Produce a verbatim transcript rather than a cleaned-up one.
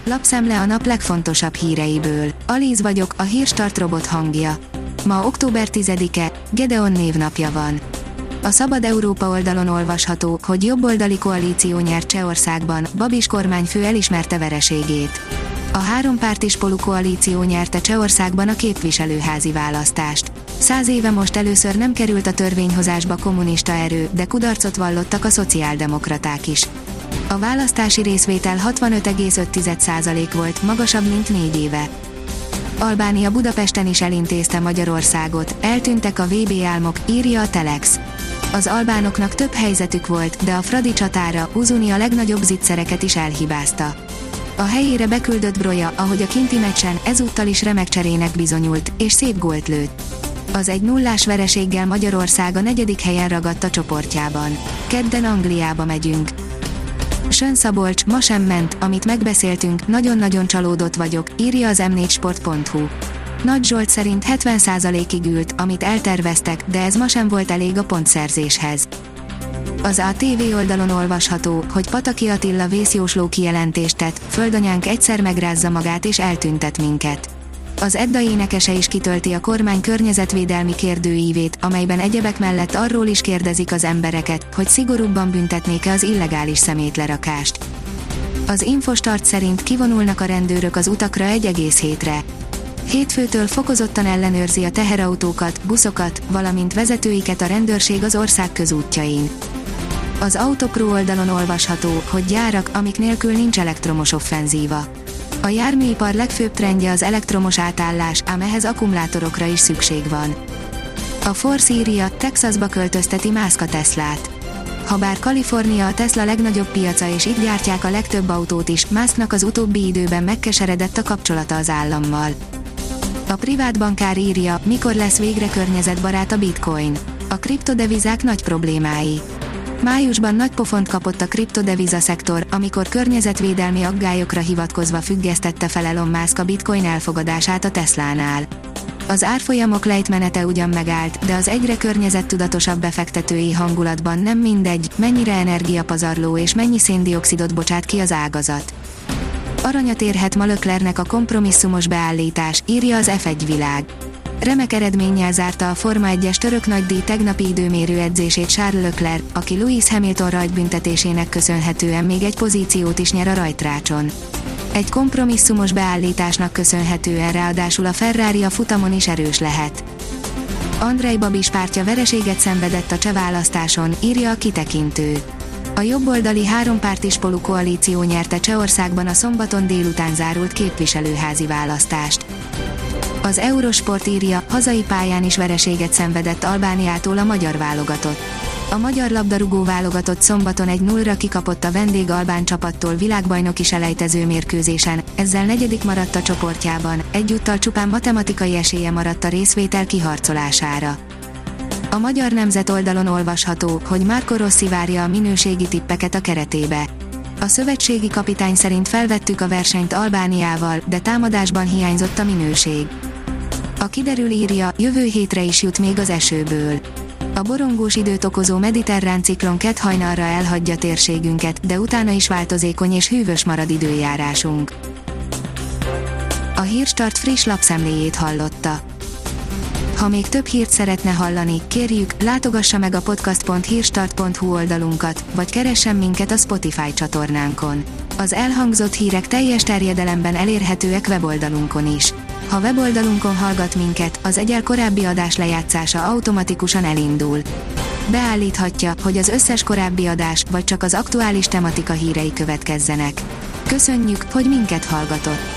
Lapszemle a nap legfontosabb híreiből. Alíz vagyok, a Hírstart robot hangja. Ma október tizedike, Gedeon névnapja van. A Szabad Európa oldalon olvasható, hogy jobboldali koalíció nyert Csehországban, Babis kormányfő elismerte vereségét. A hárompártis Spolu koalíció nyerte Csehországban a képviselőházi választást. Száz éve most először nem került a törvényhozásba kommunista erő, de kudarcot vallottak a szociáldemokraták is. A választási részvétel hatvanöt egész öt százalék volt, magasabb, mint négy éve. Albánia Budapesten is elintézte Magyarországot, eltűntek a vé bé álmok, írja a Telex. Az albánoknak több helyzetük volt, de a Fradi csatára Uzuni a legnagyobb zicsereket is elhibázta. A helyére beküldött Broja, ahogy a kinti meccsen, ezúttal is remek cserének bizonyult, és szép gólt lőtt. Az egy nullás vereséggel Magyarország a negyedik helyen ragadt a csoportjában. Kedden Angliába megyünk. Sön Szabolcs, ma sem ment, amit megbeszéltünk, nagyon-nagyon csalódott vagyok, írja az em négy sport pont hu. Nagy Zsolt szerint hetven százalékig ült, amit elterveztek, de ez ma sem volt elég a pontszerzéshez. Az á té vé oldalon olvasható, hogy Pataki Attila vészjósló kijelentést tett, földanyánk egyszer megrázza magát és eltüntet minket. Az Edda énekese is kitölti a kormány környezetvédelmi kérdőívét, amelyben egyebek mellett arról is kérdezik az embereket, hogy szigorúbban büntetnék-e az illegális szemétlerakást. Az Infostart szerint kivonulnak a rendőrök az utakra egy egész hétre. Hétfőtől fokozottan ellenőrzi a teherautókat, buszokat, valamint vezetőiket a rendőrség az ország közútjain. Az Autopro oldalon olvasható, hogy gyárak, amik nélkül nincs elektromos offenzíva. A járműipar legfőbb trendje az elektromos átállás, ám ehhez akkumulátorokra is szükség van. A Force írja, Texasba költözteti Musk a Teslát. Habár Kalifornia a Tesla legnagyobb piaca és itt gyártják a legtöbb autót is, Musknak az utóbbi időben megkeseredett a kapcsolata az állammal. A privát bankár írja, mikor lesz végre környezetbarát a bitcoin. A kriptodevizák nagy problémái. Májusban nagy pofont kapott a kriptodeviza szektor, amikor környezetvédelmi aggályokra hivatkozva függesztette fel Elon Musk a bitcoin elfogadását a Teslánál. Az árfolyamok lejtmenete ugyan megállt, de az egyre környezettudatosabb befektetői hangulatban nem mindegy, mennyire energiapazarló és mennyi széndioxidot bocsát ki az ágazat. Aranyat érhet ma Leclercnek a kompromisszumos beállítás, írja az ef egy világ. Remek eredménnyel zárta a Forma egyes török nagydíj tegnapi időmérő edzését Charles Leclerc, aki Lewis Hamilton rajtbüntetésének köszönhetően még egy pozíciót is nyer a rajtrácson. Egy kompromisszumos beállításnak köszönhetően ráadásul a Ferrari a futamon is erős lehet. Andrej Babis pártja vereséget szenvedett a cseh választáson, írja a kitekintő. A jobboldali hárompárti Spolu koalíció nyerte Csehországban a szombaton délután zárult képviselőházi választást. Az Eurosport írja, hazai pályán is vereséget szenvedett Albániától a magyar válogatott. A magyar labdarúgó válogatott szombaton egy nullra kikapott a vendég albán csapattól világbajnoki selejtező mérkőzésen, ezzel negyedik maradt a csoportjában, egyúttal csupán matematikai esélye maradt a részvétel kiharcolására. A Magyar Nemzet oldalon olvasható, hogy Marco Rossi várja a minőségi tippeket a keretébe. A szövetségi kapitány szerint felvettük a versenyt Albániával, de támadásban hiányzott a minőség. A kiderül írja, jövő hétre is jut még az esőből. A borongós időt okozó mediterrán ciklon kedd hajnalra elhagyja térségünket, de utána is változékony és hűvös marad időjárásunk. A Hírstart friss lapszemléjét hallotta. Ha még több hírt szeretne hallani, kérjük, látogassa meg a podcast pont hírstart pont hu oldalunkat, vagy keressen minket a Spotify csatornánkon. Az elhangzott hírek teljes terjedelemben elérhetőek weboldalunkon is. Ha weboldalunkon hallgat minket, az egyel korábbi adás lejátszása automatikusan elindul. Beállíthatja, hogy az összes korábbi adás, vagy csak az aktuális tematika hírei következzenek. Köszönjük, hogy minket hallgatott!